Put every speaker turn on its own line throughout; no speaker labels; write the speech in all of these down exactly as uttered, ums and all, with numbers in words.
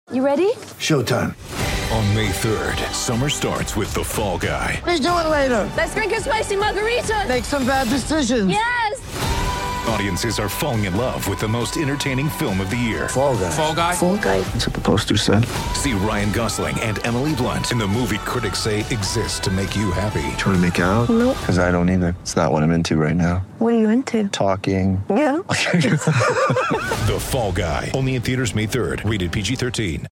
You ready?
Showtime.
On May third, summer starts with The Fall Guy.
Let's do it later.
Let's drink a spicy margarita.
Make some bad decisions.
Yes!
Audiences are falling in love with the most entertaining film of the year.
Fall Guy.
Fall Guy?
Fall guy.
That's what the poster said.
See Ryan Gosling and Emily Blunt in the movie critics say exists to make you happy.
Trying to make it out?
Nope.
Because I don't either. It's not what I'm into right now.
What are you into?
Talking.
Yeah.
The Fall Guy. Only in theaters May third. Rated P G thirteen.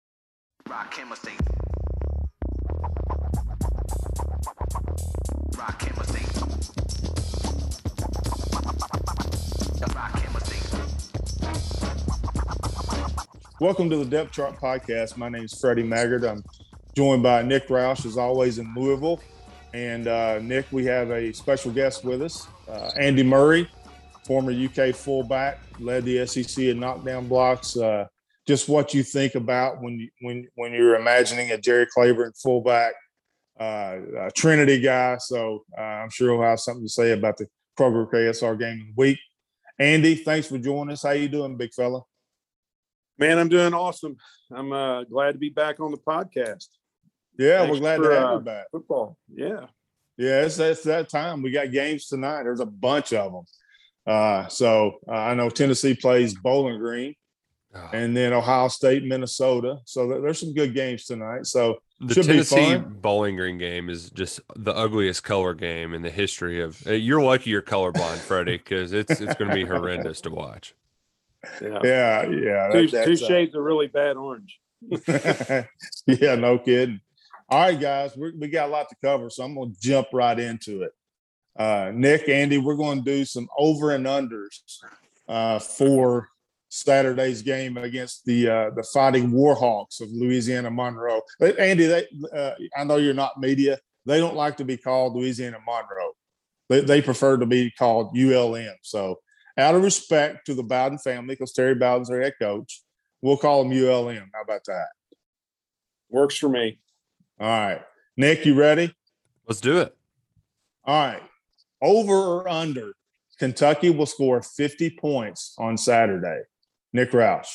Welcome to the Depth Chart Podcast. My name is Freddie Maggard. I'm joined by Nick Roush, as always, in Louisville. And uh, Nick, we have a special guest with us, uh, Andy Murray, former U K fullback, led the S E C in knockdown blocks. Uh, just what you think about when you, when when you're imagining a Jerry Claiborne fullback, uh, a Trinity guy. So uh, I'm sure he'll have something to say about the Kroger K S R game of the week. Andy, thanks for joining us. How you doing, big fella?
Man, I'm doing awesome. I'm uh, glad to be back on the podcast.
Yeah,
Thanks
we're glad
for,
to have
uh,
you back.
Football, yeah.
Yeah, it's, it's that time. We got games tonight. There's a bunch of them. Uh, so uh, I know Tennessee plays Bowling Green,
Oh.
and then Ohio State, Minnesota. So there- there's some good games tonight. So
The
should
Tennessee
be fun.
Bowling Green game is just the ugliest color game in the history of. uh, You're lucky you're colorblind, Freddie, because it's it's going to be horrendous to watch.
Yeah.
Yeah, yeah.
Two,
that-
two
that's, uh,
shades of really bad orange.
yeah, no kidding. All right, guys, we we got a lot to cover, so I'm going to jump right into it. Uh, Nick, Andy, we're going to do some over and unders uh, for Saturday's game against the uh, the Fighting Warhawks of Louisiana Monroe. Uh, Andy, they, uh, I know you're not media. They don't like to be called Louisiana Monroe. They, they prefer to be called U L M. So, out of respect to the Bowden family, because Terry Bowden's their head coach, we'll call them U L M. How about that?
Works for me.
All right. Nick, you ready?
Let's do it.
All right. Over or under, Kentucky will score fifty points on Saturday. Nick Roush.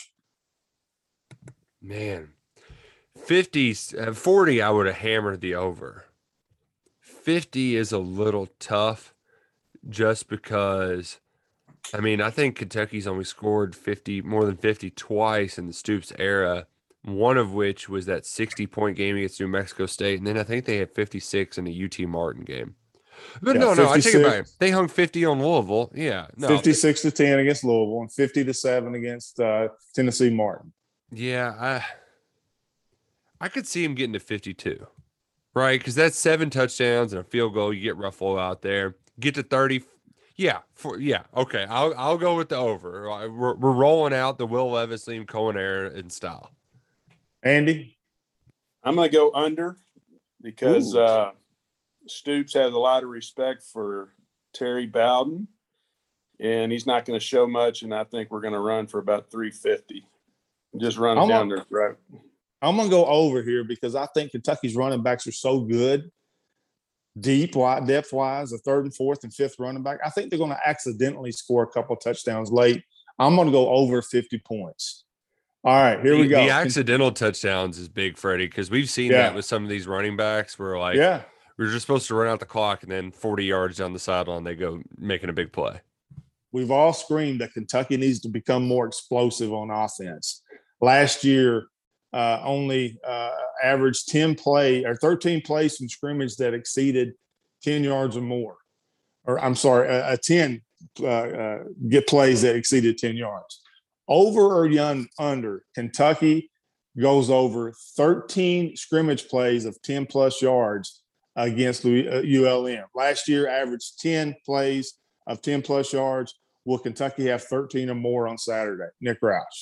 Man, fifty, uh, forty, I would have hammered the over. fifty is a little tough just because, I mean, I think Kentucky's only scored fifty, more than fifty twice in the Stoops era, one of which was that sixty-point game against New Mexico State, and then I think they had fifty-six in a U T Martin game. But
Yeah,
no, no, I take it back.
fifty-six.
They hung fifty on Louisville. Yeah, no,
fifty-six to ten against Louisville and fifty to seven against uh, Tennessee Martin.
yeah, I, I could see him getting to fifty-two, right? Because that's seven touchdowns and a field goal. You get Ruffalo out there, get to thirty. Yeah, for, yeah, okay. I'll I'll go with the over. We're, we're rolling out the Will Levis, Liam Cohen era in style.
Andy?
I'm going to go under because
Ooh.
uh, Stoops has a lot of respect for Terry Bowden, and he's not going to show much, and I think we're going to run for about three fifty. Just run it
I'm
down
a-
their throat.
I'm going to go over here because I think Kentucky's running backs are so good, deep, wide, depth-wise, the third and fourth and fifth running back. I think they're going to accidentally score a couple touchdowns late. I'm going to go over fifty points. All right, here
the,
we go.
The accidental touchdowns is big, Freddie, because we've seen
Yeah.
that with some of these running backs where, like,
Yeah.
we're just supposed to run out the clock, and then forty yards down the sideline, they go making a big play.
We've all screamed that Kentucky needs to become more explosive on offense. Last year, uh, only uh, averaged ten play or thirteen plays from scrimmage that exceeded ten yards or more. Or I'm sorry, a, a ten uh, uh, get plays that exceeded ten yards. Over or young under, Kentucky goes over thirteen scrimmage plays of ten plus yards against U L M. Last year, averaged ten plays of ten plus yards. Will Kentucky have thirteen or more on Saturday? Nick Roush.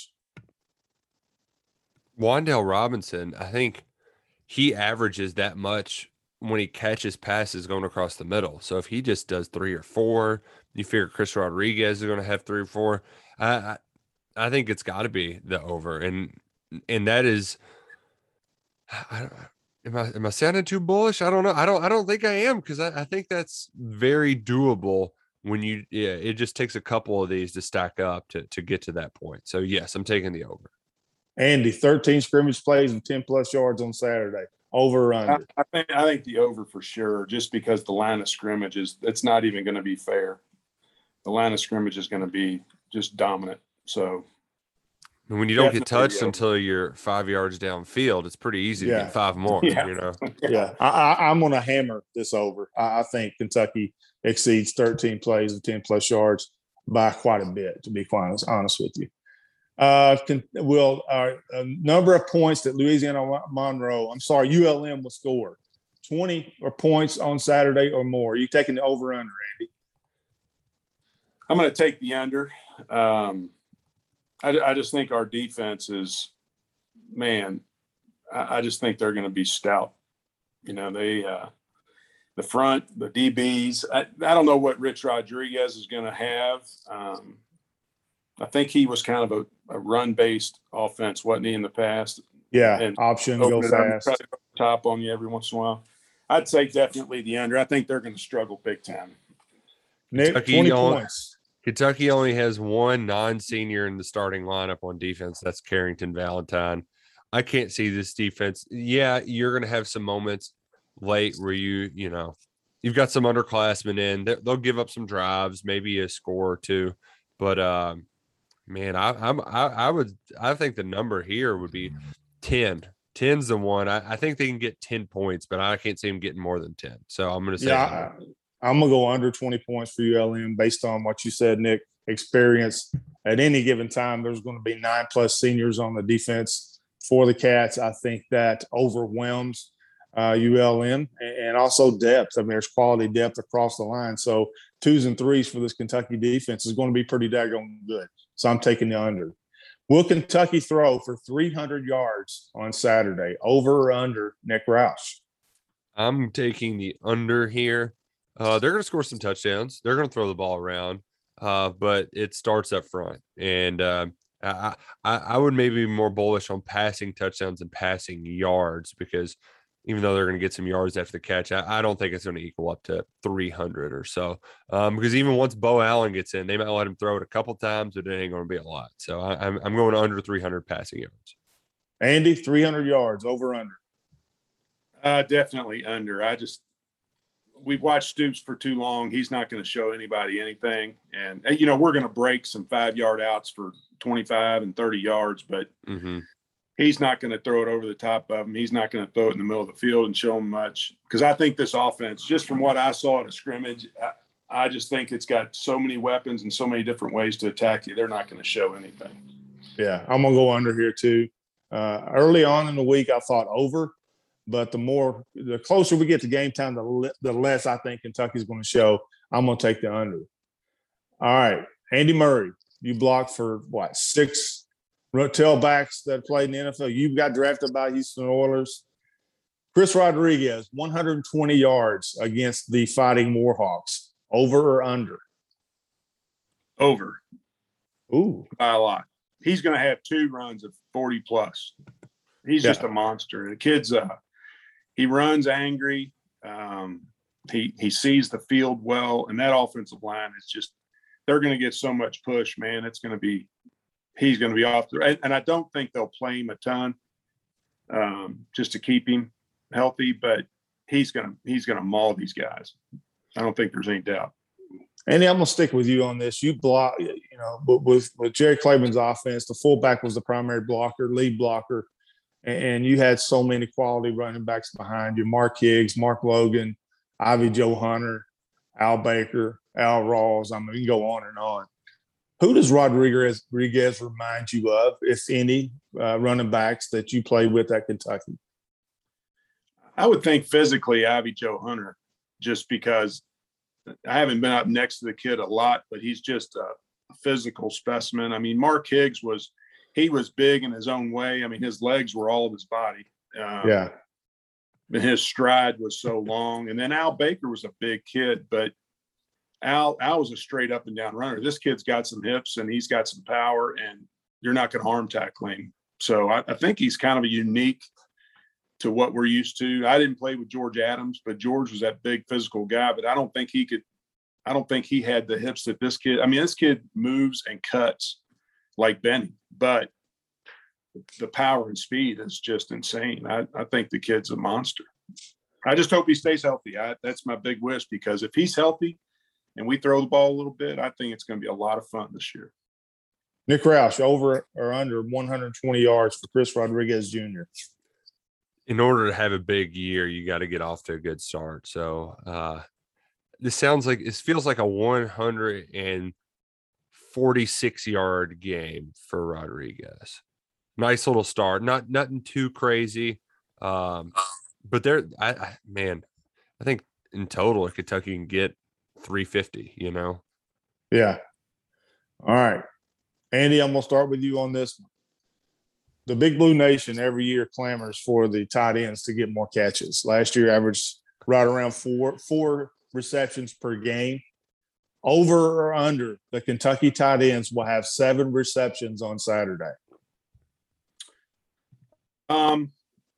Wandale Robinson, I think he averages that much when he catches passes going across the middle. So if he just does three or four, you figure Chris Rodriguez is going to have three or four. I I, I think it's got to be the over, and and that is. I don't, am I am I sounding too bullish? I don't know. I don't I don't think I am because I, I think that's very doable. When you yeah, it just takes a couple of these to stack up to to get to that point. So yes, I'm taking the over.
Andy, thirteen scrimmage plays and ten plus yards on Saturday. Over or under?
I, I think I think the over for sure, just because the line of scrimmage is it's not even going to be fair. The line of scrimmage is going to be just dominant. So
And when you don't get
Definitely
touched
over.
until you're five yards downfield, it's pretty easy to
Yeah.
get five more.
Yeah.
You know,
Yeah, I, I, I'm going to hammer this over. I, I think Kentucky exceeds thirteen plays of ten plus yards by quite a bit, to be quite honest, honest with you. Uh, can, will uh, a number of points that Louisiana Monroe, I'm sorry, U L M will score twenty or points on Saturday or more. Are you taking the over under, Andy?
I'm going to take the under. Um, I, I just think our defense is, man, I, I just think they're going to be stout. You know, they, uh, the front, the D Bs, I, I don't know what Rich Rodriguez is going to have. Um, I think he was kind of a, a run-based offense, wasn't he, in the past?
Yeah,
And
option, go
Open it up and
fast.
try to go top on you every once in a while. I'd say definitely the under. I think they're going to struggle big time.
Nick,
Kentucky
twenty
on-
points.
Kentucky only has one non-senior in the starting lineup on defense. That's Carrington Valentine. I can't see this defense. Yeah, you're going to have some moments late where you, you know, you've got some underclassmen in. They- They'll give up some drives, maybe a score or two. But um, man, I, I'm I, I would I think the number here would be ten. ten's the one. I, I think they can get ten points, but I can't see them getting more than ten. So I'm going to say
Yeah,
under.
I, I'm gonna go under twenty points for U L M based on what you said, Nick. Experience at any given time, there's going to be nine plus seniors on the defense for the Cats. I think that overwhelms uh, U L M and, and also depth. I mean, there's quality depth across the line. So twos and threes for this Kentucky defense is going to be pretty daggone good. So I'm taking the under. Will Kentucky throw for three hundred yards on Saturday? Over or under, Nick Roush?
I'm taking the under here. Uh, they're going to score some touchdowns. They're going to throw the ball around, uh, but it starts up front. And um, I, I, I would maybe be more bullish on passing touchdowns and passing yards, because even though they're going to get some yards after the catch, I, I don't think it's going to equal up to three hundred or so. Um, because even once Bo Allen gets in, they might let him throw it a couple times, but it ain't going to be a lot. So I, I'm, I'm going under three hundred passing yards.
Andy, three hundred yards, over under.
Uh, definitely under. I just we've watched Stoops for too long. He's not going to show anybody anything, and you know we're going to break some five yard outs for twenty-five and thirty yards, but
Mm-hmm.
he's not going to throw it over the top of him. He's not going to throw it in the middle of the field and show him much, because I think this offense, just from what I saw at a scrimmage, I, I just think it's got so many weapons and so many different ways to attack you. They're not going to show anything.
Yeah, I'm gonna go under here too. Uh, early on in the week, I thought over, but the more, the closer we get to game time, the, le- the less I think Kentucky's going to show. I'm going to take the under. All right, Andy Murray, you blocked for what, six tailbacks that played in the N F L. You got drafted by Houston Oilers. Chris Rodriguez, one hundred twenty yards against the Fighting Warhawks. Over or under?
Over
Ooh,
by a lot. He's going to have two runs of forty plus. He's
Yeah.
just a monster. The kid's uh he runs angry. Um, he he sees the field well, and that offensive line is just, they're going to get so much push, man. It's going to be, he's going to be off the, and, and I don't think they'll play him a ton, um, just to keep him healthy, but he's going to he's going to maul these guys. I don't think there's any doubt.
Andy, I'm gonna stick with you on this. You block, you know, but with with Jerry Claiborne's offense, the fullback was the primary blocker, lead blocker, and, and you had so many quality running backs behind you: Mark Higgs, Mark Logan, Ivy Joe Hunter, Al Baker, Al Rawls. I mean, we can go on and on. Who does Rodriguez Rodriguez remind you of, if any, uh, running backs that you played with at Kentucky?
I would think physically Ivy Joe Hunter, just because I haven't been up next to the kid a lot, but he's just a physical specimen. I mean, Mark Higgs was, he was big in his own way. I mean, his legs were all of his body. Um,
Yeah,
and his stride was so long. And then Al Baker was a big kid, but Al, Al was a straight up and down runner. This kid's got some hips and he's got some power, and you're not going to harm tackle him. So I, I think he's kind of a unique to what we're used to. I didn't play with George Adams, but George was that big physical guy, but I don't think he could, I don't think he had the hips that this kid, I mean, this kid moves and cuts like Benny, but the power and speed is just insane. I, I think the kid's a monster. I just hope he stays healthy. I, that's my big wish, because if he's healthy and we throw the ball a little bit, I think it's going to be a lot of fun this year.
Nick Roush, over or under one hundred twenty yards for Chris Rodriguez Junior?
In order to have a big year, you got to get off to a good start. So uh, this sounds like, it feels like a one hundred forty-six yard game for Rodriguez. Nice little start, not nothing too crazy. Um, but there, I, I man, I think in total Kentucky can get three fifty, you know?
Yeah. All right. Andy, I'm going to start with you on this one. The Big Blue Nation every year clamors for the tight ends to get more catches. Last year averaged right around four, four receptions per game. Over or under, the Kentucky tight ends will have seven receptions on Saturday.
Um,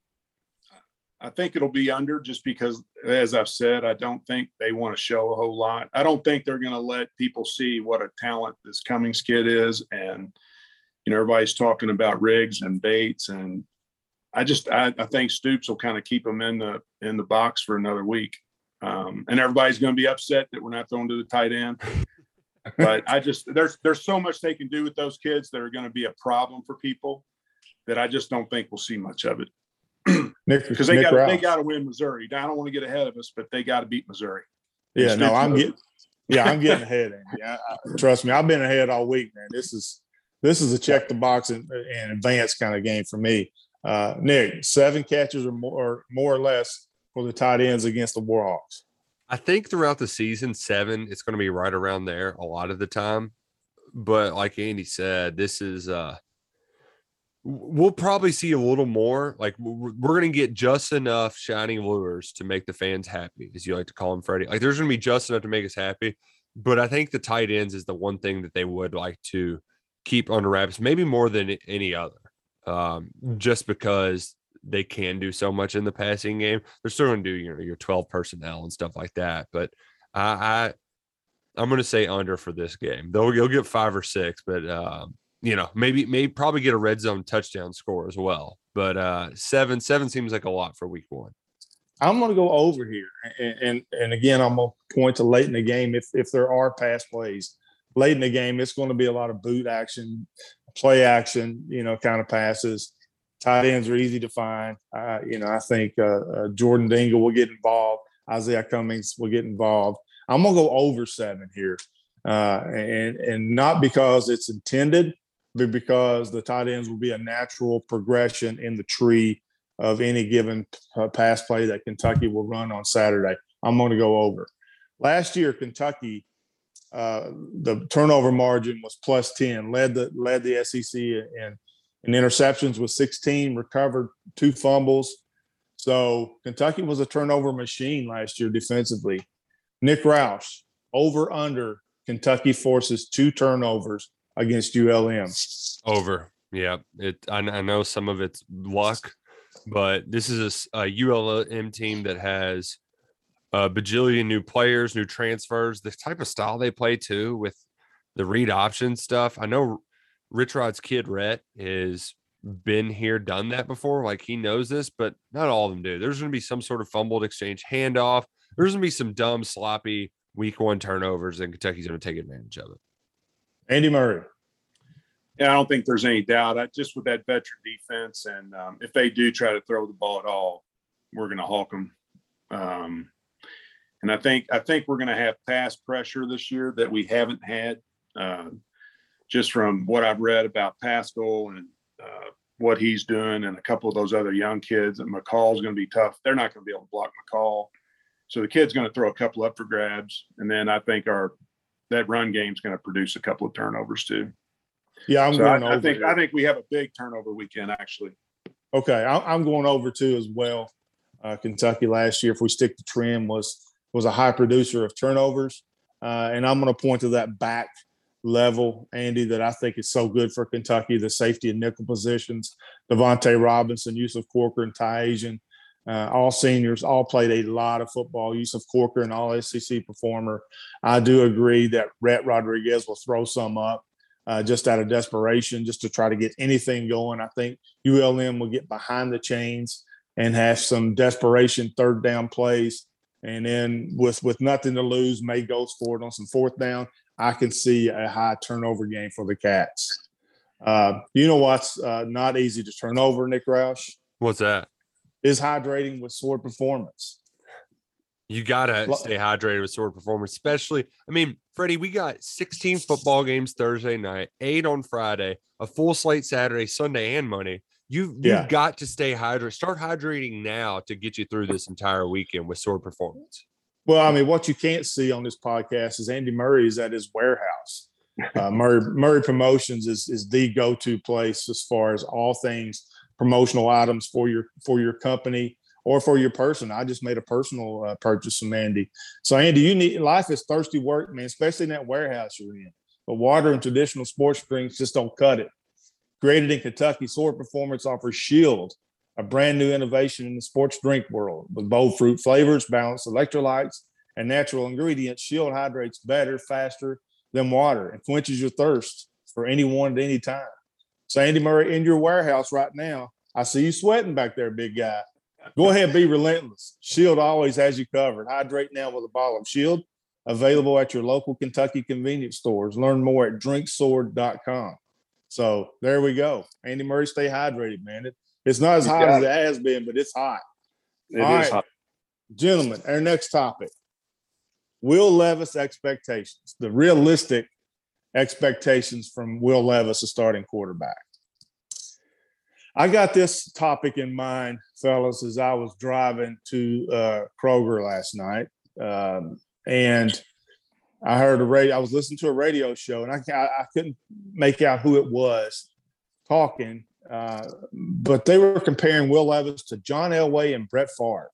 I think it'll be under, just because, as I've said, I don't think they want to show a whole lot. I don't think they're going to let people see what a talent this Cummings kid is. And, you know, everybody's talking about Riggs and Bates. And I just, I, I think Stoops will kind of keep them in the, in the box for another week. Um, and everybody's going to be upset that we're not throwing to the tight end. But I just, there's, there's so much they can do with those kids that are going to be a problem for people, that I just don't think we'll see much of it. Because they got they got to win Missouri. I don't want to get ahead of us, but they got to beat Missouri.
Yeah, no, I'm getting yeah, I'm getting ahead. Yeah, trust me, I've been ahead all week, man. This is this is a check the box and, and advance kind of game for me. Uh, Nick, seven catches or more, or more or less for the tight ends against the Warhawks.
I think throughout the season, seven, it's going to be right around there a lot of the time. But like Andy said, this is uh, we'll probably see a little more. Like we're, we're going to get just enough shining lures to make the fans happy, as you like to call them, Freddie. Like there's going to be just enough to make us happy. But I think the tight ends is the one thing that they would like to keep under wraps, maybe more than any other, um, just because they can do so much in the passing game. They're still going to do, you know, your twelve personnel and stuff like that. But I, I I'm going to say under for this game. They'll you'll get five or six, but um, you know, maybe maybe probably get a red zone touchdown score as well. But uh, seven seven seems like a lot for week one.
I'm going to go over here, and, and and again, I'm going to point to late in the game. If if there are pass plays late in the game, it's going to be a lot of boot action, play action, you know, kind of passes. Tight ends are easy to find. Uh, you know, I think uh, uh, Jordan Dingle will get involved. Isaiah Cummings will get involved. I'm going to go over seven here, uh, and and not because it's intended, but because the tight ends will be a natural progression in the tree of any given uh, pass play that Kentucky will run on Saturday. I'm going to go over. Last year, Kentucky, uh, the turnover margin was plus ten, led the led the S E C in, in interceptions with sixteen, recovered two fumbles. So Kentucky was a turnover machine last year defensively. Nick Roush, over under, Kentucky forces two turnovers against U L M.
Over. Yeah. It. I, I know some of it's luck, but this is a, a U L M team that has a bajillion new players, new transfers, the type of style they play too with the read option stuff. I know Rich Rod's kid Rhett has been here, done that before. Like he knows this, but not all of them do. There's going to be some sort of fumbled exchange handoff. There's going to be some dumb, sloppy week one turnovers, and Kentucky's going to take advantage of it. Andy
Murray.
Yeah, I don't think there's any doubt. I, just with that veteran defense, and um, if they do try to throw the ball at all, we're going to hawk them. Um, and I think I think we're going to have pass pressure this year that we haven't had. Uh, just from what I've read about Pascal and uh, what he's doing, and a couple of those other young kids, and McCall's going to be tough. They're not going to be able to block McCall, so the kid's going to throw a couple up for grabs, and then I think our that run game's going to produce a couple of turnovers too.
Yeah, I'm
so
going
I,
over.
I think
here.
I think we have a big turnover weekend actually.
Okay, I'm going over too as well. Uh, Kentucky last year, if we stick to trend, was was a high producer of turnovers, uh, and I'm going to point to that back level, Andy, that I think is so good for Kentucky. The safety and nickel positions, Devontae Robinson, Yusuf Corker, and Ty Asian, uh, all seniors, all played a lot of football. Yusuf Corker, an all S E C performer. I do agree that Rhett Rodriguez will throw some up. uh, just out of desperation, just to try to get anything going. I think U L M will get behind the chains and have some desperation third down plays. And then with, with nothing to lose, May goes for it on some fourth down. I can see a high turnover game for the Cats. Uh, you know what's uh, not easy to turn over, Nick Roush?
What's that?
Is hydrating with Sword Performance.
You gotta stay hydrated with Sword Performance, especially. I mean, Freddie, we got sixteen football games Thursday night, eight on Friday, a full slate Saturday, Sunday, and Monday. You've, you've
Yeah.
got to stay hydrated. Start hydrating now to get you through this entire weekend with Sword Performance.
Well, I mean, what you can't see on this podcast is Andy Murray is at his warehouse. Uh, Murray Murray Promotions is is the go-to place as far as all things promotional items for your for your company or for your person. I just made a personal uh, purchase from Andy. So, Andy, you need life is thirsty work, man, especially in that warehouse you're in. But water and traditional sports drinks just don't cut it. Created in Kentucky, Sword Performance offers Shield, a brand new innovation in the sports drink world. With bold fruit flavors, balanced electrolytes, and natural ingredients, Shield hydrates better, faster than water and quenches your thirst for anyone at any time. So, Andy Murray, in your warehouse right now, I see you sweating back there, big guy. Go ahead, be relentless. Shield always has you covered. Hydrate now with a bottle of Shield, available at your local Kentucky convenience stores. Learn more at drink sword dot com. So there we go. Andy Murray, stay hydrated, man. It, it's not as hot as it has been, but it's hot.
It
All
is
right,
hot.
Gentlemen, our next topic, Will Levis expectations, the realistic expectations from Will Levis, a starting quarterback. I got this topic in mind, fellas, as I was driving to uh, Kroger last night. Um, and I heard a radio, I was listening to a radio show, and I, I, I couldn't make out who it was talking, uh, but they were comparing Will Levis to John Elway and Brett Favre.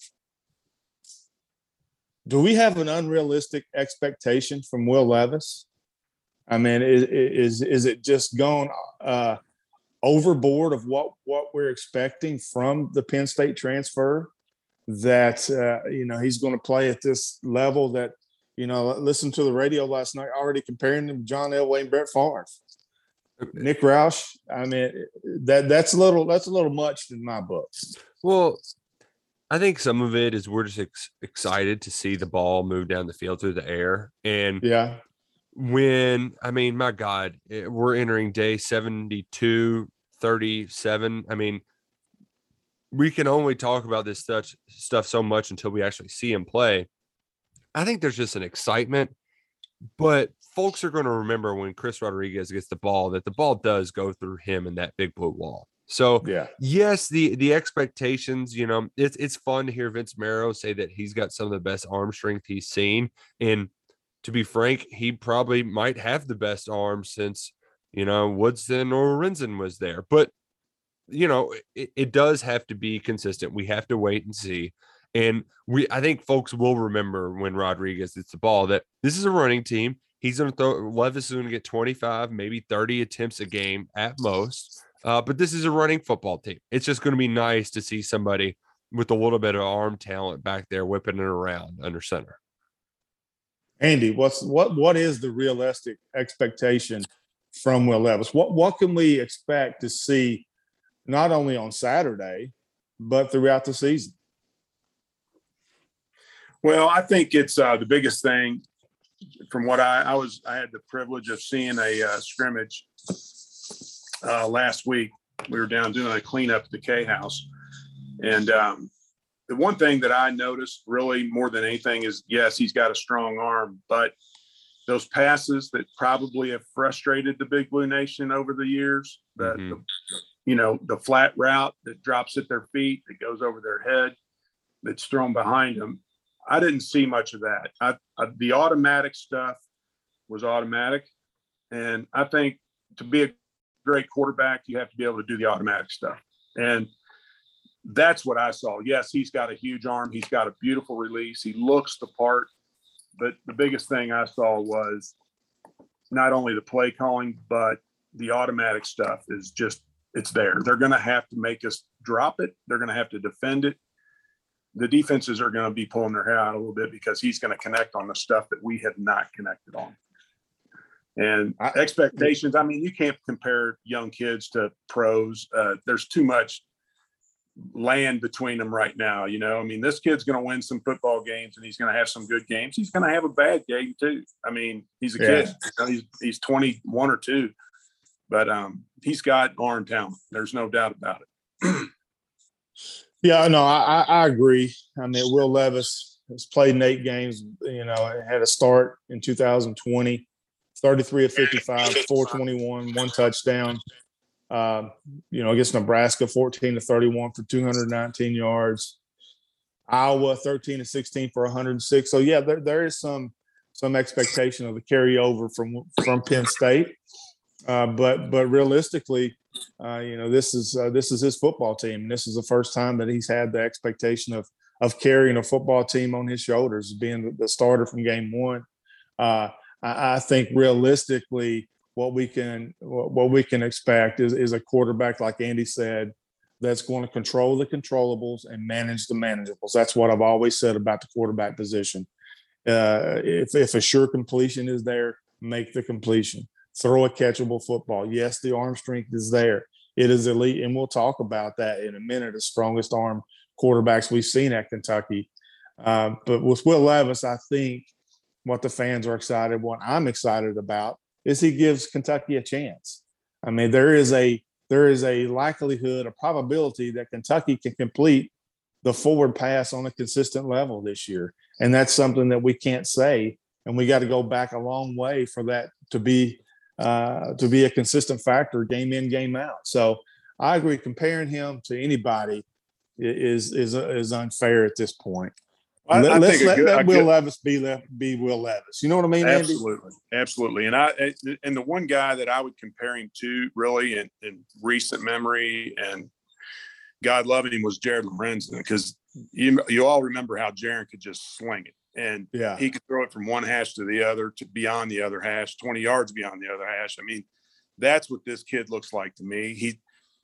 Do we have an unrealistic expectation from Will Levis? I mean, is is, is it just gone uh, overboard of what, what we're expecting from the Penn State transfer, that, uh, you know, he's going to play at this level that, you know, listen to the radio last night, already comparing him to John Elway and Brett Favre. Nick Roush, I mean, that that's a little that's a little much in my book.
Well, I think some of it is we're just ex- excited to see the ball move down the field through the air. And
Yeah.
when, I mean, my God, it- we're entering day seventy-two, thirty-seven. I mean, we can only talk about this stuff, stuff so much until we actually see him play. I think there's just an excitement, but folks are going to remember when Chris Rodriguez gets the ball that the ball does go through him and that big blue wall. So
Yeah.
yes, the the expectations, you know, it's it's fun to hear Vince Marrow say that he's got some of the best arm strength he's seen. And to be frank, he probably might have the best arm since, you know, Woodson or Renzen was there. But, you know, it, it does have to be consistent. We have to wait and see. And we, I think folks will remember when Rodriguez gets the ball that this is a running team. He's going to throw, Levis is going to get twenty-five, maybe thirty attempts a game at most. Uh, but this is a running football team. It's just going to be nice to see somebody with a little bit of arm talent back there whipping it around under center.
Andy, what's what what is the realistic expectation from Will Levis? What what can we expect to see not only on Saturday, but throughout the season?
Well, I think it's uh, the biggest thing from what I, I was, I had the privilege of seeing a uh, scrimmage uh, last week. We were down doing a cleanup at the K house. And um, the one thing that I noticed really more than anything is, yes, he's got a strong arm, but those passes that probably have frustrated the Big Blue Nation over the years, that,
Mhm.
the, you know, the flat route that drops at their feet, that goes over their head, that's thrown behind them. I didn't see much of that. I, I, the automatic stuff was automatic. And I think to be a great quarterback, you have to be able to do the automatic stuff. And that's what I saw. Yes, he's got a huge arm. He's got a beautiful release. He looks the part. But the biggest thing I saw was not only the play calling, but the automatic stuff is just, it's there. They're going to have to make us drop it. They're going to have to defend it. The defenses are going to be pulling their hair out a little bit because he's going to connect on the stuff that we have not connected on. And expectations, I mean, you can't compare young kids to pros. Uh, there's too much land between them right now. You know, I mean, this kid's going to win some football games and he's going to have some good games. He's going to have a bad game too. I mean, he's a
Yeah.
kid. You know, he's, he's twenty-one or two, but um, he's got arm talent. There's no doubt about it.
Yeah, no, I, I, I agree. I mean, Will Levis has played in eight games, you know, had a start in two thousand twenty, thirty-three of fifty-five, four twenty-one, one touchdown. Uh, you know, against Nebraska, fourteen to thirty-one for two hundred nineteen yards. Iowa, thirteen to sixteen for one hundred six. So yeah, there there is some some expectation of the carryover from from Penn State. Uh, but but realistically, uh, you know, this is uh, this is his football team. And this is the first time that he's had the expectation of of carrying a football team on his shoulders, being the starter from game one. Uh, I, I think realistically, what we can what we can expect is, is a quarterback, like Andy said, that's going to control the controllables and manage the manageables. That's what I've always said about the quarterback position. Uh, if, if a sure completion is there, make the completion. Throw a catchable football. Yes, the arm strength is there. It is elite, and we'll talk about that in a minute, the strongest arm quarterbacks we've seen at Kentucky. Uh, but with Will Levis, I think what the fans are excited, what I'm excited about, is he gives Kentucky a chance. I mean, there is a there is a likelihood, a probability that Kentucky can complete the forward pass on a consistent level this year. And that's something that we can't say. And we got to go back a long way for that to be uh, to be a consistent factor game in, game out. So I agree, comparing him to anybody is is is unfair at this point.
I,
Let,
I
let's
think
let,
good,
let Will
good,
Levis be le- be Will Levis. You know what I mean, Andy?
absolutely, absolutely. And I and the one guy that I would compare him to, really, in, in recent memory, and God love him, was Jared Lorenzen, because you you all remember how Jared could just sling it, and
Yeah.
he could throw it from one hash to the other, to beyond the other hash, twenty yards beyond the other hash. I mean, that's what this kid looks like to me. He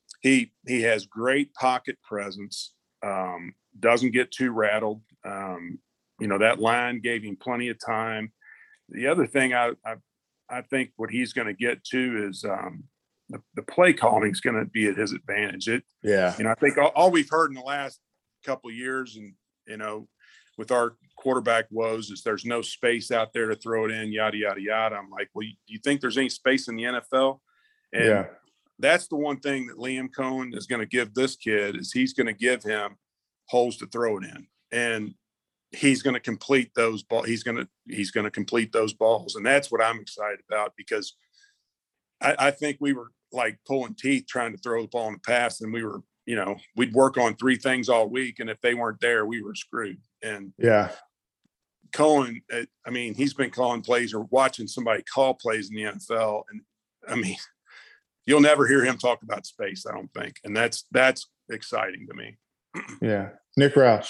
he he has great pocket presence. Um, doesn't get too rattled. Um, you know, that line gave him plenty of time. The other thing I I, I think what he's going to get to is um, the, the play calling is going to be at his advantage. It,
Yeah.
you know, I think all, all we've heard in the last couple of years, and you know, with our quarterback woes, is there's no space out there to throw it in, yada yada yada. I'm like, well, do you think there's any space in the N F L? And
Yeah.
that's the one thing that Liam Cohen is going to give this kid, is he's going to give him holes to throw it in, and he's going to complete those ball. He's going to, he's going to complete those balls. And that's what I'm excited about, because I, I think we were like pulling teeth trying to throw the ball in the pass, and we were, you know, we'd work on three things all week, and if they weren't there, we were screwed. And
Yeah.
Cohen, I mean, he's been calling plays or watching somebody call plays in the N F L. And I mean, you'll never hear him talk about space, I don't think. And that's, that's exciting to me.
Yeah. Nick Roush.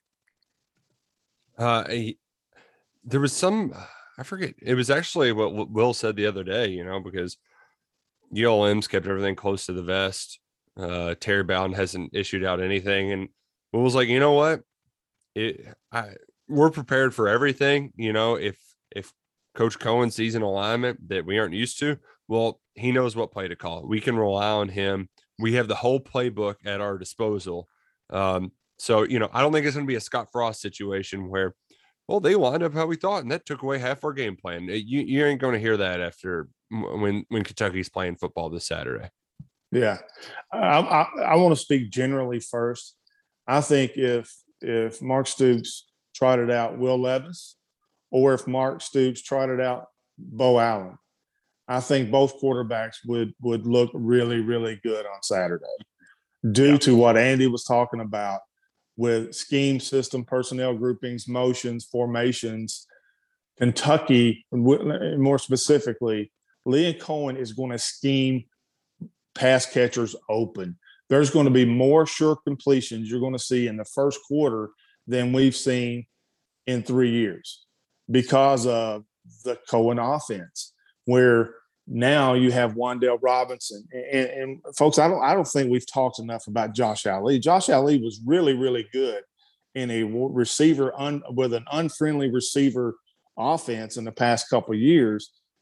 Uh, he, there was some, I forget, it was actually what Will said the other day, you know, because U L M's kept everything close to the vest. Uh, Terry Bowden hasn't issued out anything. And Will was like, you know what? It, I, we're prepared for everything. You know, if, if Coach Cohen sees an alignment that we aren't used to, well, he knows what play to call. We can rely on him. We have the whole playbook at our disposal. Um, so, you know, I don't think it's going to be a Scott Frost situation where, well, they lined up how we thought, and that took away half our game plan. You, you ain't going to hear that after when, when Kentucky's playing football this Saturday.
Yeah. I, I, I want to speak generally first. I think if, if Mark Stoops trotted out Will Levis, or if Mark Stoops trotted out Bo Allen, I think both quarterbacks would, would look really, really good on Saturday, due yeah. to what Andy was talking about with scheme, system, personnel groupings, motions, formations. Kentucky, more specifically, Liam Cohen is going to scheme pass catchers open. There's going to be more sure completions you're going to see in the first quarter than we've seen in three years because of the Cohen offense, where now you have Wan'Dale Robinson. And, and folks, I don't I don't think we've talked enough about Josh Ali. Josh Ali was really, really good in a receiver un, with an unfriendly receiver offense in the past couple of years.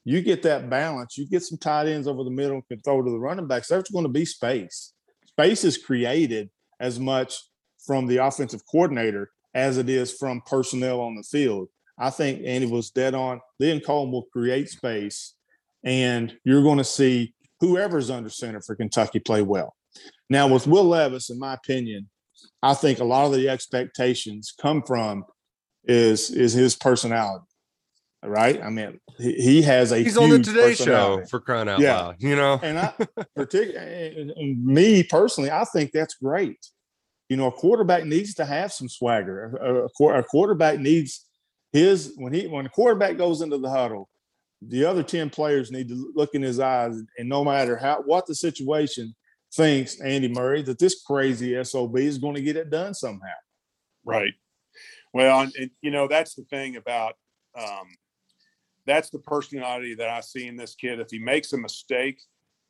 you get that balance. You get some tight ends over the middle and can throw to the running backs. There's going to be space. Space is created as much from the offensive coordinator as it is from personnel on the field. I think Andy was dead on. Liam Cohen will create space, and you're going to see whoever's under center for Kentucky play well. Now, with Will Levis, in my opinion, I think a lot of the expectations come from is, is his personality, right? I mean, he, he has a
He's
huge
on the Today
personality.
Show, for crying out
Yeah.
loud, you know?
And I, particularly, me personally, I think that's great. You know, a quarterback needs to have some swagger. A, a, a quarterback needs his when he when a quarterback goes into the huddle, the other ten players need to look in his eyes, and no matter how what the situation, thinks Andy Murray that this crazy S O B is going to get it done somehow.
Right. Well, and, and you know, that's the thing about um, that's the personality that I see in this kid. If he makes a mistake,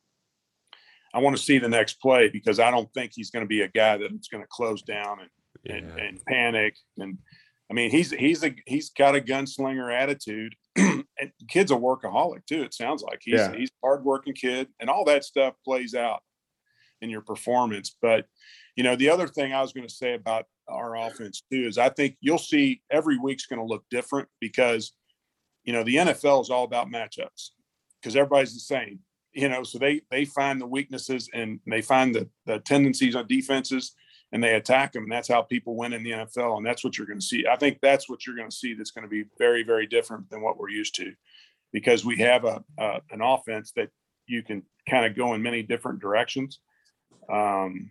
I want to see the next play, because I don't think he's going to be a guy that's going to close down and,
Yeah.
and, and panic. And I mean, he's, he's a, he's got a gunslinger attitude. And the kid's a workaholic too. It sounds like he's,
Yeah.
he's a hardworking kid, and all that stuff plays out in your performance. But, you know, the other thing I was going to say about our offense too, is I think you'll see every week's going to look different, because, you know, the N F L is all about matchups, because everybody's the same. You know, so they they find the weaknesses and they find the, the tendencies on defenses, and they attack them. And that's how people win in the N F L. And that's what you're going to see. I think that's what you're going to see that's going to be very, very different than what we're used to, because we have a, a an offense that you can kind of go in many different directions. Um,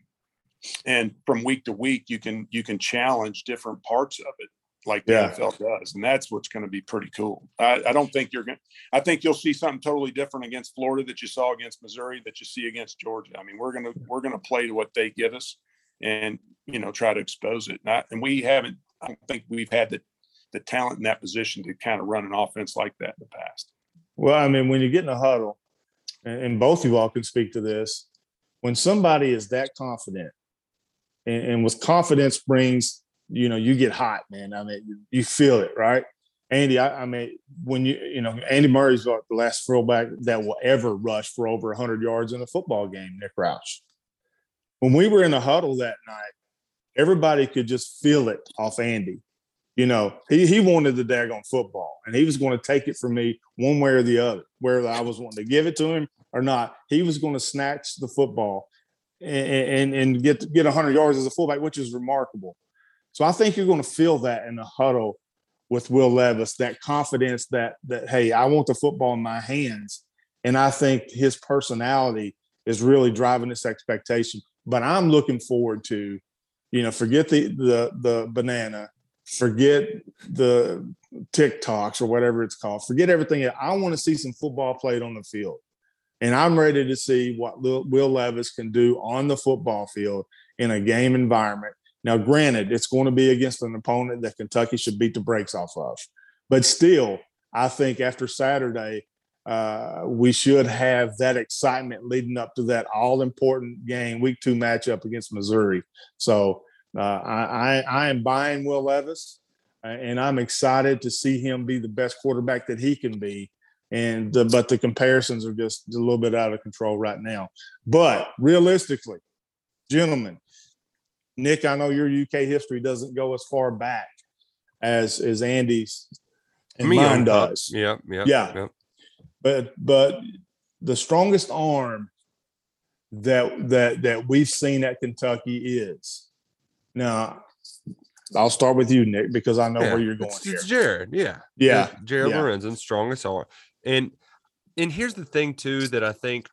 and from week to week, you can you can challenge different parts of it, like the
Yeah.
N F L does, and that's what's going to be pretty cool. I, I don't think you're going. I think you'll see something totally different against Florida that you saw against Missouri, that you see against Georgia. I mean, we're gonna we're gonna play to what they give us, and you know, try to expose it. Not, and we haven't. I don't think we've had the the talent in that position to kind of run an offense like that in the past.
Well, I mean, when you get in a huddle, and, and both of you all can speak to this, when somebody is that confident, and, and with confidence brings, you know, you get hot, man. I mean, you, you feel it, right? Andy, I, I mean, when you, you know, Andy Murray's the last throwback that will ever rush for over one hundred yards in a football game, Nick Roush. When we were in the huddle that night, everybody could just feel it off Andy. You know, he, he wanted the daggone football, and he was going to take it from me one way or the other, whether I was wanting to give it to him or not. He was going to snatch the football and, and, and get, get one hundred yards as a fullback, which is remarkable. So I think you're going to feel that in the huddle with Will Levis, that confidence that, that, hey, I want the football in my hands. And I think his personality is really driving this expectation. But I'm looking forward to, you know, forget the the the banana, forget the TikToks or whatever it's called, forget everything. I want to see some football played on the field. And I'm ready to see what Will Levis can do on the football field in a game environment. Now, granted, it's going to be against an opponent that Kentucky should beat the brakes off of. But still, I think after Saturday, uh, we should have that excitement leading up to that all-important game, week two matchup against Missouri. So uh, I, I, I am buying Will Levis, uh, and I'm excited to see him be the best quarterback that he can be. And the, but the comparisons are just a little bit out of control right now. But realistically, gentlemen, Nick, I know your U K history doesn't go as far back as as Andy's and
Me
mine
on top.
does.
Yep, yep,
Yeah.
yep.
But but the strongest arm that that that we've seen at Kentucky is now. I'll start with you, Nick, because I know
Yeah,
where you're going
it's,
here.
it's Jared, yeah,
Yeah,
It's Jared
yeah.
Lorenzen's strongest arm, and and here's the thing too that I think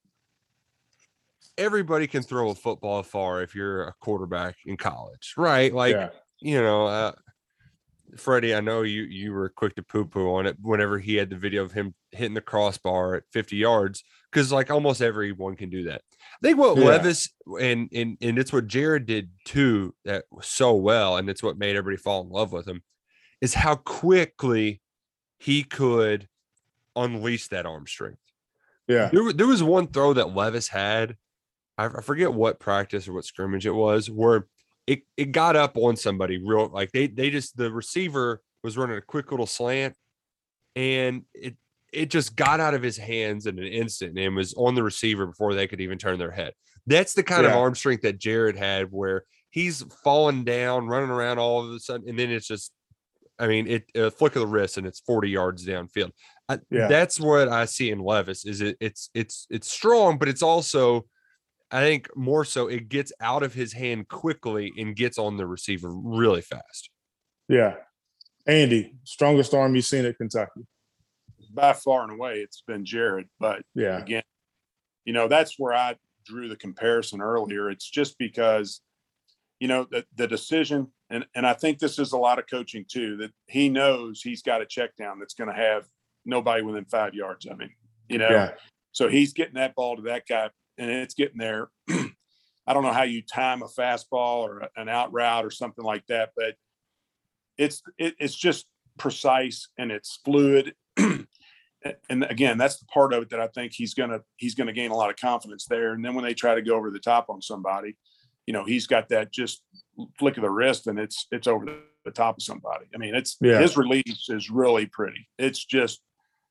everybody can throw a football far if you're a quarterback in college, right? Like,
Yeah.
you know, uh, Freddie, I know you you were quick to poo-poo on it whenever he had the video of him hitting the crossbar at fifty yards, because like almost everyone can do that. I think what
Yeah.
Levis and and and it's what Jared did too that was so well, and it's what made everybody fall in love with him, is how quickly he could unleash that arm strength.
Yeah.
There, wa- there was one throw that Levis had. I, I forget what practice or what scrimmage it was, where it, it got up on somebody real, like they they just the receiver was running a quick little slant, and it it just got out of his hands in an instant and was on the receiver before they could even turn their head. That's the kind
Yeah.
of arm strength that Jared had, where he's falling down, running around all of a sudden, and then it's just, I mean, it a flick of the wrist and it's forty yards downfield. I,
Yeah.
That's what I see in Levis. Is it? It's it's it's strong, but it's also, I think more so, it gets out of his hand quickly and gets on the receiver really fast.
Yeah. Andy, strongest arm you've seen at Kentucky.
By far and away, it's been Jared. But
Yeah.
again, you know, that's where I drew the comparison earlier. It's just because, you know, the, the decision, and, and I think this is a lot of coaching too, that he knows he's got a check down that's going to have nobody within five yards of him, you know?
Yeah.
So he's getting that ball to that guy, and it's getting there. I don't know how you time a fastball or an out route or something like that, but it's, it, it's just precise and it's fluid. And again, that's the part of it that I think he's going to, he's going to gain a lot of confidence there. And then when they try to go over the top on somebody, you know, he's got that just flick of the wrist and it's, it's over the top of somebody. I mean, it's,
Yeah.
his release is really pretty. It's just,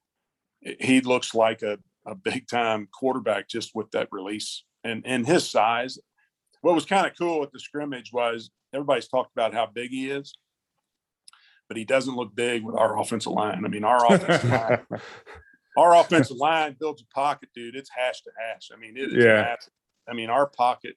he looks like a, a big time quarterback just with that release and, and his size. What was kind of cool at the scrimmage was everybody's talked about how big he is, but he doesn't look big with our offensive line. I mean, our offensive line, our offensive line builds a pocket, dude. It's hash to hash. I mean, it is
Yeah.
massive. I mean, our pocket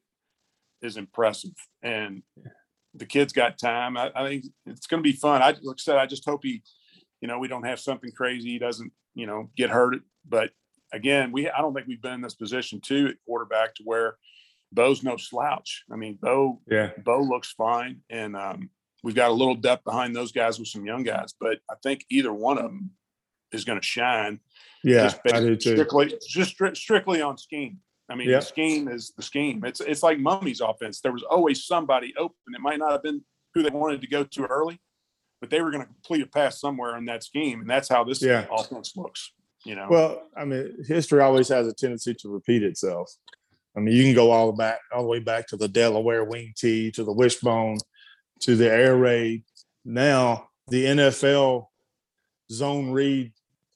is impressive, and the kid's got time. I, I think it's going to be fun. I like I said, I just hope he, you know, we don't have something crazy. He doesn't, you know, get hurt. But again, we I don't think we've been in this position too at quarterback to where Bo's no slouch. I mean, Bo,
Yeah.
Bo looks fine, and um, we've got a little depth behind those guys with some young guys. But I think either one of them is going to shine.
Yeah.
just
I do too.
strictly, just stri- strictly on scheme. I mean,
Yep.
the scheme is the scheme. It's it's like Mummy's offense. There was always somebody open. It might not have been who they wanted to go to early, but they were going to complete a pass somewhere in that scheme, and that's how this
Yeah.
offense looks. You know,
Well, I mean, history always has a tendency to repeat itself. I mean, you can go all the back, all the way back to the Delaware wing tee, to the wishbone, to the air raid. Now the N F L zone read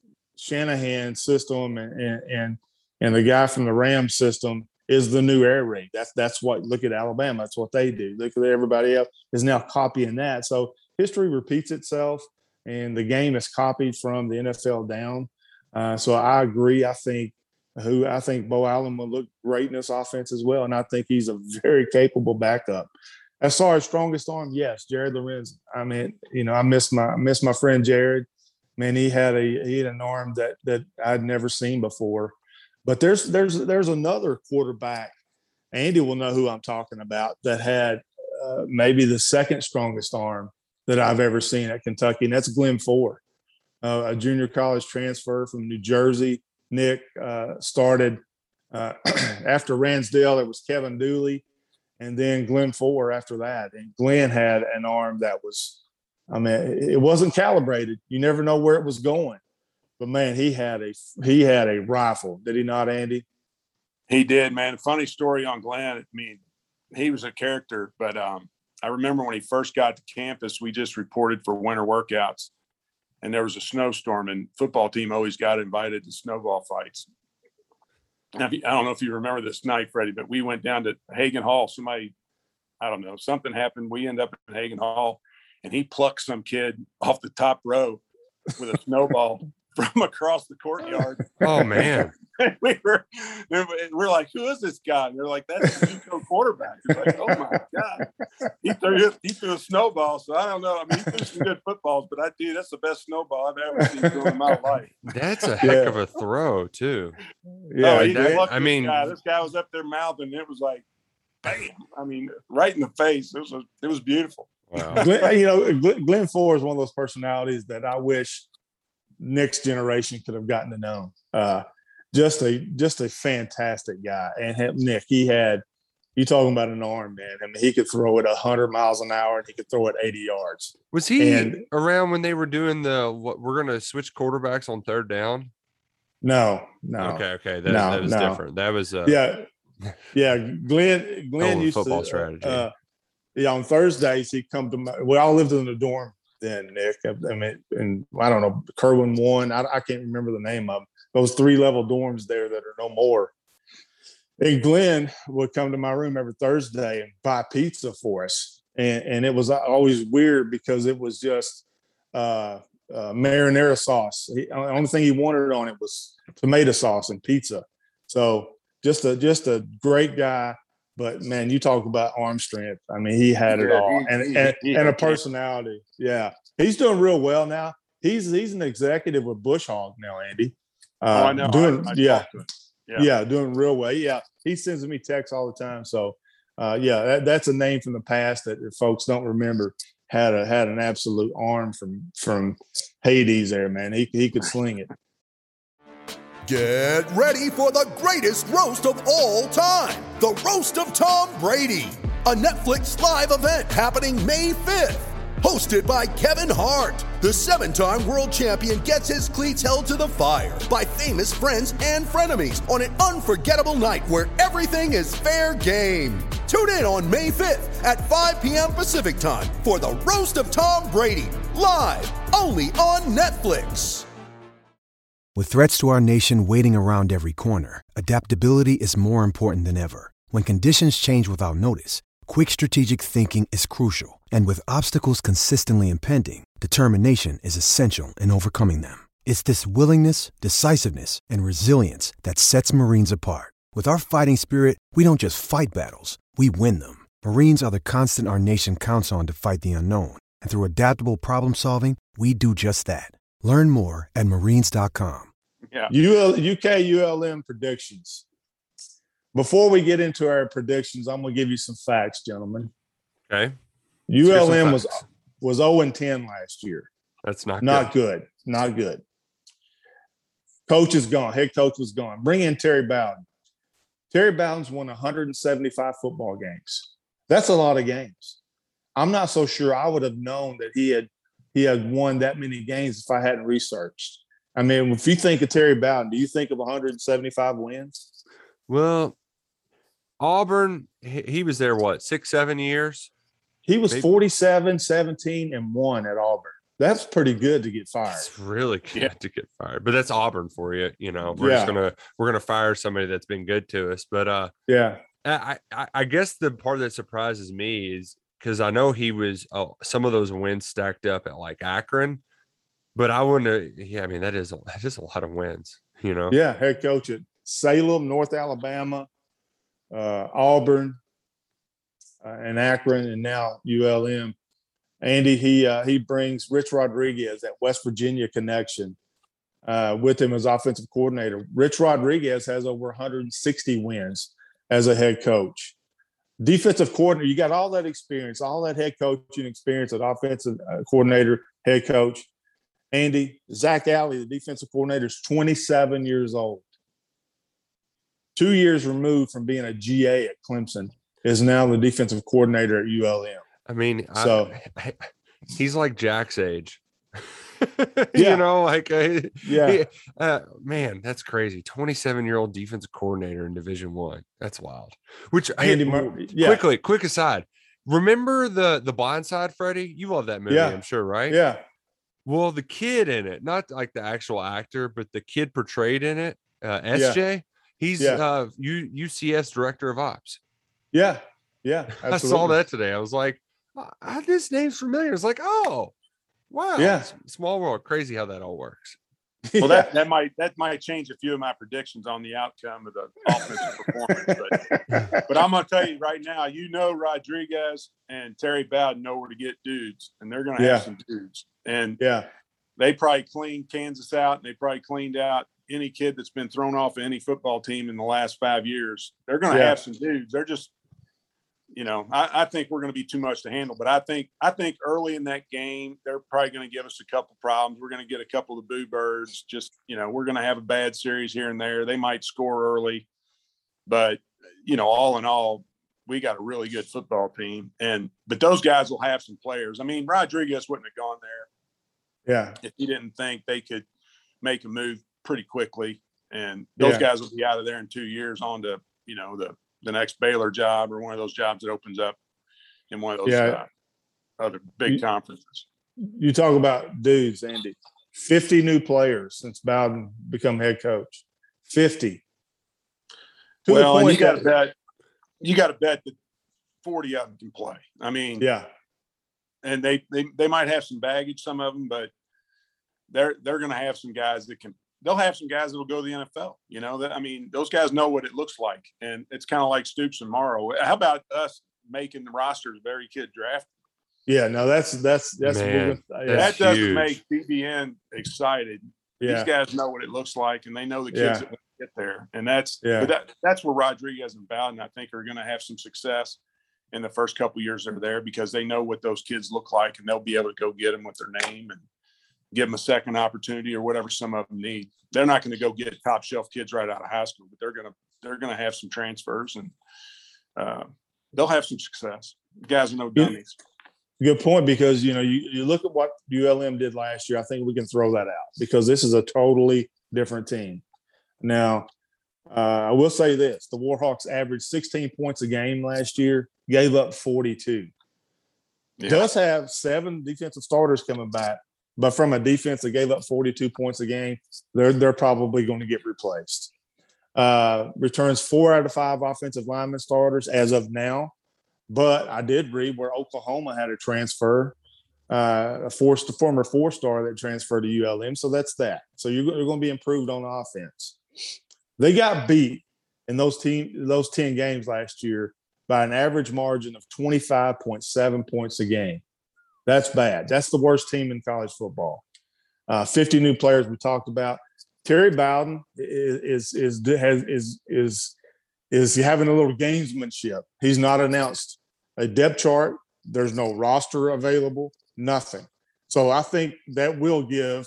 Shanahan system and and and, and the guy from the Rams system is the new air raid. That's that's what. Look at Alabama. That's what they do. Look at everybody else is now copying that. So history repeats itself, and the game is copied from the N F L down. Uh, so I agree. I think who I think Bo Allen will look great in this offense as well, and I think he's a very capable backup. As far as strongest arm, yes, Jared Lorenzen. I mean, you know, I miss my I miss my friend Jared. Man, he had a he had an arm that that I'd never seen before. But there's there's there's another quarterback. Andy will know who I'm talking about that had uh, maybe the second strongest arm that I've ever seen at Kentucky, and that's Glenn Ford, uh, a junior college transfer from New Jersey. Nick uh, started uh, after Ransdale. It was Kevin Dooley, and then Glenn Ford after that. And Glenn had an arm that was, I mean, it wasn't calibrated. You never know where it was going. But man, he had a he had a rifle. Did he not, Andy?
he did, man. Funny story on Glenn. I mean, he was a character, but um, I remember when he first got to campus, we just reported for winter workouts, and there was a snowstorm, and football team always got invited to snowball fights. Now, if you, I don't know if you remember this night, Freddie, but we went down to Hagen Hall. Somebody, I don't know, something happened. We end up in Hagen Hall, and he plucked some kid off the top row with a snowball from across the courtyard.
Oh man.
we were we're like, who is this guy? And they're like, that's the Nico quarterback. It's like, oh my God. He threw he threw a snowball. So I don't know. I mean, he threw some good footballs, but I do that's the best snowball I've ever seen thrown in my life.
That's a heck
Yeah.
of a throw, too.
Yeah,
oh, he
that-
plucked
I
this
mean-
guy. This guy was up there mouthing, it was like, bam. I mean, right in the face. It was a, it was beautiful.
Wow.
Glenn, you know, Glenn, Glenn Ford is one of those personalities that I wish next generation could have gotten to know. Uh, just a just a fantastic guy. And him, Nick, he had you talking about an arm, man. I mean, he could throw it a hundred miles an hour and he could throw it eighty yards.
Was he
And-
around when they were doing the what we're gonna switch quarterbacks on third down?
No, no.
Okay, okay. That,
No,
that was
no.
different. That was uh
Yeah. Yeah. Glenn Glenn
Oh,
used
football
to
strategy.
Uh, yeah, on Thursdays he'd come to my we all lived in the dorm then, Nick. I, I mean, and I don't know, Kerwin one. I, I can't remember the name of them. Those three level dorms there that are no more. And Glenn would come to my room every Thursday and buy pizza for us. And, and it was always weird because it was just uh, uh, marinara sauce. He, the only thing he wanted on it was tomato sauce and pizza. So just a just a great guy. But, man, you talk about arm strength. I mean, he had it
Yeah,
all.
he-
And,
he-
and,
he-
and a personality. Yeah. He's doing real well now. He's he's an executive with Bush Hog now, Andy. Uh,
Oh, I know.
Doing,
I, I
yeah.
talked to him.
Yeah.
Yeah.
doing real well. Yeah, he sends me texts all the time. So, uh, yeah, that, that's a name from the past that if folks don't remember. Had a had an absolute arm from from Hades there, man. He he could sling it.
Get ready for the greatest roast of all time, the Roast of Tom Brady, a Netflix live event happening May fifth. Hosted by Kevin Hart, the seven-time world champion gets his cleats held to the fire by famous friends and frenemies on an unforgettable night where everything is fair game. Tune in on May fifth at five p.m. Pacific time for the Roast of Tom Brady, live only on Netflix.
With threats to our nation waiting around every corner, adaptability is more important than ever. When conditions change without notice, quick strategic thinking is crucial. And with obstacles consistently impending, determination is essential in overcoming them. It's this willingness, decisiveness, and resilience that sets Marines apart. With our fighting spirit, we don't just fight battles, we win them. Marines are the constant our nation counts on to fight the unknown. And through adaptable problem solving, we do just that. Learn more at marines dot com.
Yeah.
U L, U K U L M predictions. Before we get into our predictions, I'm going to give you some facts, gentlemen.
Okay.
U L M was
facts.
was oh and ten last year.
That's not
Not
good.
good. Not good. Coach is gone. Head coach was gone. Bring in Terry Bowden. Terry Bowden's won one hundred seventy-five football games. That's a lot of games. I'm not so sure I would have known that he had he had won that many games if I hadn't researched. I mean, if you think of Terry Bowden, do you think of one hundred seventy-five wins?
Well, Auburn, he, he was there, what, six, seven years?
He was
Maybe.
forty-seven, seventeen, and one at Auburn. That's pretty good to get fired.
It's really good
Yeah.
to get fired, but that's Auburn for you. You know, we're
Yeah.
just gonna we're gonna fire somebody that's been good to us. But uh,
Yeah.
I I, I guess the part that surprises me is because I know he was oh, some of those wins stacked up at like Akron, but I wouldn't. Have, yeah, I mean that is a, that is a lot of wins. You know.
Yeah, head coach at Salem, North Alabama, uh, Auburn, uh, and Akron, and now U L M. Andy, he uh, he brings Rich Rodriguez, that West Virginia connection, uh, with him as offensive coordinator. Rich Rodriguez has over one hundred sixty wins as a head coach. Defensive coordinator, you got all that experience, all that head coaching experience as offensive uh, coordinator, head coach. Andy, Zach Alley, the defensive coordinator, is twenty-seven years old. Two years removed from being a G A at Clemson, is now the defensive coordinator at U L M.
I mean,
So-
I, he's like Jack's age.
Yeah.
You know, like uh,
Yeah.
he- uh, man, that's crazy. twenty-seven year old defensive coordinator in Division One. That's wild. Which
Andy
hey,
Mur- yeah.
quickly, quick aside. Remember the the Blind Side, Freddie? You love that movie,
Yeah.
I'm sure, right?
Yeah.
Well, the kid in it, not like the actual actor, but the kid portrayed in it, uh, S J. He's
Yeah.
uh, U, UCS director of ops.
Yeah. Yeah.
I saw
absolutely.
that today. I was like, "Ah, this name's familiar." It's like, oh, wow.
Yeah.
S- Small world. Crazy how that all works.
Well, that, that might that might change a few of my predictions on the outcome of the offensive performance. But, but I'm going to tell you right now, you know, Rodriguez and Terry Bowden know where to get dudes, and they're going to have
Yeah.
some dudes. And
yeah.
they probably cleaned Kansas out, and they probably cleaned out any kid that's been thrown off any football team in the last five years. They're going to
Yeah.
have some dudes. They're just, you know, I, I think we're going to be too much to handle. But I think I think early in that game, they're probably going to give us a couple problems. We're going to get a couple of boo birds. Just, you know, we're going to have a bad series here and there. They might score early, but you know, all in all, we got a really good football team. And but those guys will have some players. I mean, Rodriguez wouldn't have gone there
Yeah.
if he didn't think they could make a move pretty quickly. And those
Yeah.
guys will be out of there in two years on to, you know, the, the next Baylor job or one of those jobs that opens up in one of those
Yeah.
uh, other big
You-
conferences.
you talk about dudes, Andy. fifty new players since Bowden become head coach. fifty. To
well, and you got to
that,
bet. You got to bet that forty of them can play. I mean,
yeah.
And they they they might have some baggage, some of them, but they're they're going to have some guys that can. They'll have some guys that will go to the N F L. You know, that I mean, those guys know what it looks like, and it's kind of like Stoops and Morrow. How about us making the rosters of every kid draft?
Yeah, no, that's that's that's,
Man,
yeah.
that's
that doesn't
huge.
make B B N excited.
Yeah.
These guys know what it looks like, and they know the kids
Yeah.
that will get there, and that's
Yeah.
but that that's where Rodriguez and Bowden, I think, are going to have some success in the first couple of years they're there because they know what those kids look like, and they'll be able to go get them with their name and give them a second opportunity or whatever some of them need. They're not going to go get top shelf kids right out of high school, but they're going to they're going to have some transfers, and uh, they'll have some success. Guys are no dummies.
Good point, because you know you, you look at what U L M did last year. I think we can throw that out because this is a totally different team. Now, uh, I will say this: the Warhawks averaged sixteen points a game last year, gave up forty-two.
Yeah.
Does have seven defensive starters coming back, but from a defense that gave up forty-two points a game, they're they're probably going to get replaced. Uh, returns four out of five offensive lineman starters as of now. But I did read where Oklahoma had a transfer, uh, a four, former four-star that transferred to U L M. So that's that. So you're, you're going to be improved on offense. They got beat in those team those ten games last year by an average margin of twenty-five point seven points a game. That's bad. That's the worst team in college football. Uh, fifty new players we talked about. Terry Bowden is is is has, is is is having a little gamesmanship. He's not announced a depth chart. There's no roster available, nothing. So I think that will give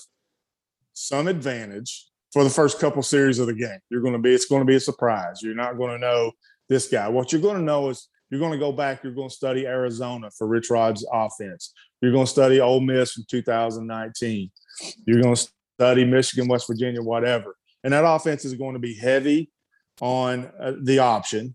some advantage for the first couple series of the game. You're going to be, it's going to be a surprise. You're not going to know this guy. What you're going to know is you're going to go back, you're going to study Arizona for Rich Rod's offense. You're going to study Ole Miss from two thousand nineteen. You're going to study Michigan, West Virginia, whatever. And that offense is going to be heavy on uh, the option,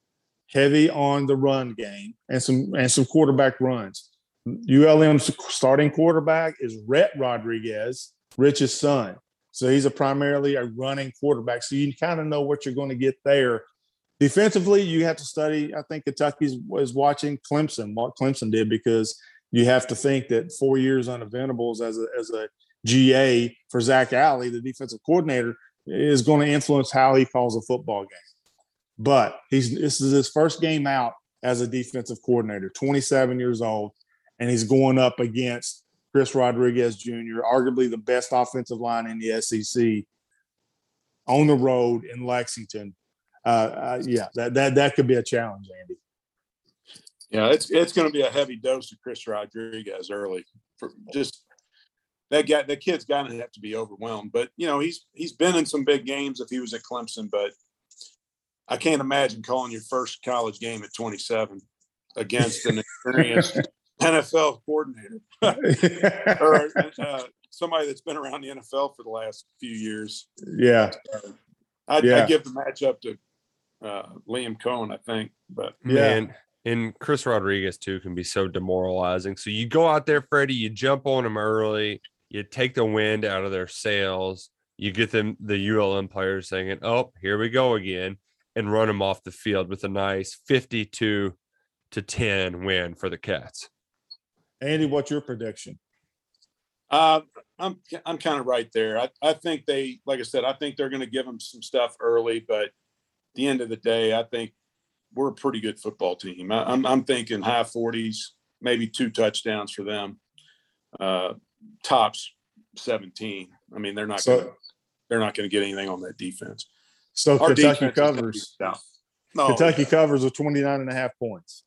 heavy on the run game, and some and some quarterback runs. U L M's starting quarterback is Rhett Rodriguez, Rich's son. So he's a primarily a running quarterback. So you kind of know what you're going to get there. Defensively, you have to study. I think Kentucky was watching Clemson, what Clemson did, because you have to think that four years on the Venables as a, as a G A for Zach Alley, the defensive coordinator, is going to influence how he calls a football game. But he's this is his first game out as a defensive coordinator, twenty-seven years old, and he's going up against Chris Rodriguez Junior, arguably the best offensive line in the S E C, on the road in Lexington. Uh, uh, yeah, that, that that could be a challenge, Andy.
Yeah, it's it's going to be a heavy dose of Chris Rodriguez early. For just that guy, the kid's going to have to be overwhelmed. But you know, he's he's been in some big games if he was at Clemson. But I can't imagine calling your first college game at twenty-seven against an experienced N F L coordinator or uh, somebody that's been around the N F L for the last few years.
Yeah,
uh, I'd,
yeah.
I'd give the matchup to uh, Liam Cohen, I think. But
man. Yeah. And Chris Rodriguez, too, can be so demoralizing. So you go out there, Freddie, you jump on them early, you take the wind out of their sails, you get them, the U L M players saying, oh, here we go again, and run them off the field with a nice fifty-two to ten win for the Cats.
Andy, what's your prediction?
Uh, I'm I'm kind of right there. I, I think they, like I said, I think they're going to give them some stuff early, but at the end of the day, I think we're a pretty good football team. I, I'm I'm thinking high forties, maybe two touchdowns for them. Uh, tops seventeen. I mean, they're not
So-
gonna, they're not going to get anything on that defense.
So
Our
Kentucky
defense is gonna be
covers.
stout. No,
Kentucky covers with twenty-nine and a half points.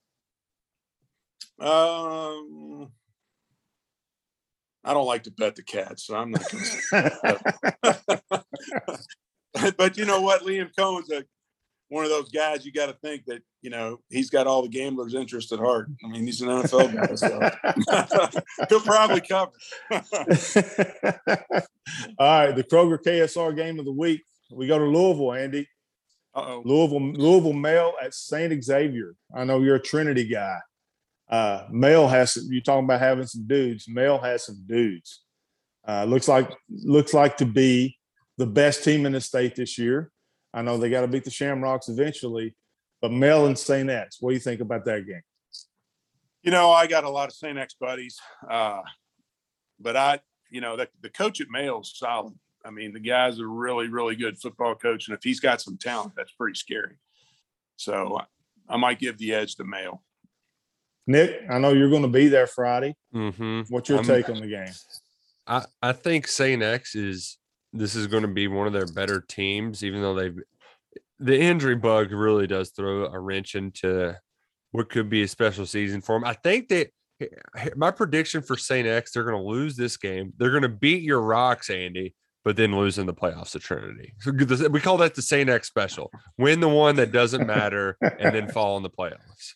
Um, I don't like to bet the Cats, so I'm not going to. But you know what? Liam Cohen's a, one of those guys you got to think that, you know, he's got all the gamblers' interest at heart. I mean, he's an N F L guy, so he'll probably cover.
All right, the Kroger K S R game of the week. We go to Louisville, Andy.
Uh-oh.
Louisville, Louisville male at Saint Xavier. I know you're a Trinity guy. Uh, Male has, you talking about having some dudes. Male has some dudes. Uh, looks like looks like to be the best team in the state this year. I know they got to beat the Shamrocks eventually, but Male and Saint X, what do you think about that game?
You know, I got a lot of Saint X buddies, uh, but I, you know, the, the coach at Male is solid. I mean, the guy's a really, really good football coach, and if he's got some talent, that's pretty scary. So I might give the edge to Male.
Nick, I know you're going to be there Friday.
Mm-hmm.
What's your
I'm,
take on the game?
I, I think Saint X is this is going to be one of their better teams, even though they've the injury bug really does throw a wrench into what could be a special season for them. I think that my prediction for Saint X, they're going to lose this game. They're going to beat your Rocks, Andy, but then lose in the playoffs to Trinity. So we call that the Saint X special. Win the one that doesn't matter and then fall in the playoffs.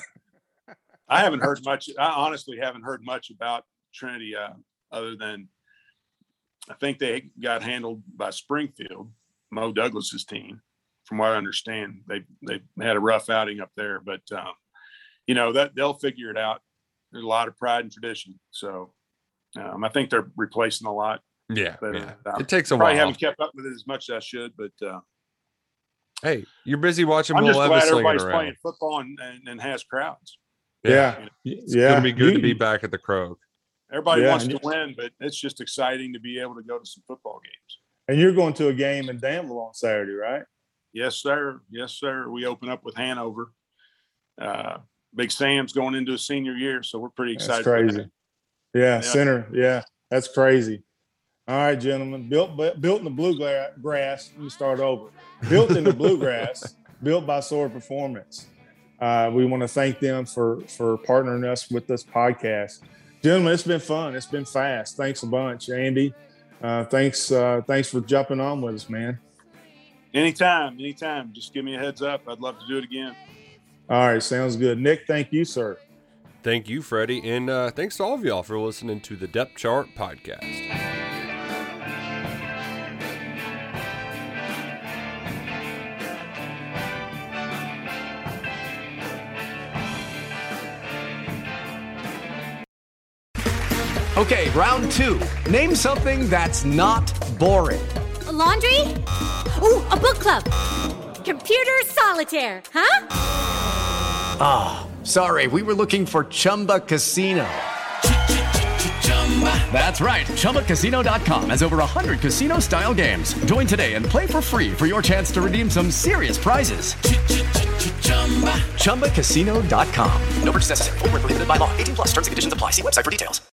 I haven't heard much. I honestly haven't heard much about Trinity uh, other than I think they got handled by Springfield, Mo Douglas's team. From what I understand, they they had a rough outing up there, but um, you know that they'll figure it out. There's a lot of pride and tradition, so um, I think they're replacing a lot.
Yeah,
but,
yeah.
Uh,
it takes a
probably
while.
Haven't kept up with it as much as I should, but uh,
hey, you're busy watching.
I'm
Will
just
Levis
glad
slinging
everybody's
around.
playing football and, and, and has crowds.
Yeah,
You know,
It's
yeah.
going to be good
You-
to be back at the Croak.
everybody
Yeah,
wants
and
to win, but it's just exciting to be able to go to some football games.
And you're going to a game in Danville on Saturday, right?
Yes, sir. Yes, sir. We open up with Hanover. Uh, Big Sam's going into his senior year, so we're pretty
That's
excited. for
crazy.
that.
Yeah,
Yeah.
center. Yeah, that's crazy. All right, gentlemen. Built built in the bluegrass. Let me start over. Built in the bluegrass. Built by Sword Performance. Uh, we want to thank them for for partnering us with this podcast, gentlemen. It's been fun. It's been fast. Thanks a bunch, Andy. Uh, thanks. Uh, thanks for jumping on with us, man.
Anytime, anytime. Just give me a heads up. I'd love to do it again.
All right, sounds good. Nick, thank you, sir.
Thank you, Freddie. And uh, thanks to all of y'all for listening to the Depth Chart Podcast.
Okay, round two. Name something that's not boring.
A laundry? Ooh, a book club. Computer solitaire, huh?
Ah, oh, sorry, we were looking for Chumba Casino. That's right, Chumba Casino dot com has over one hundred casino-style games. Join today and play for free for your chance to redeem some serious prizes. Chumba Casino dot com. No purchase necessary. Void where prohibited by law. eighteen plus. Terms and conditions apply. See website for details.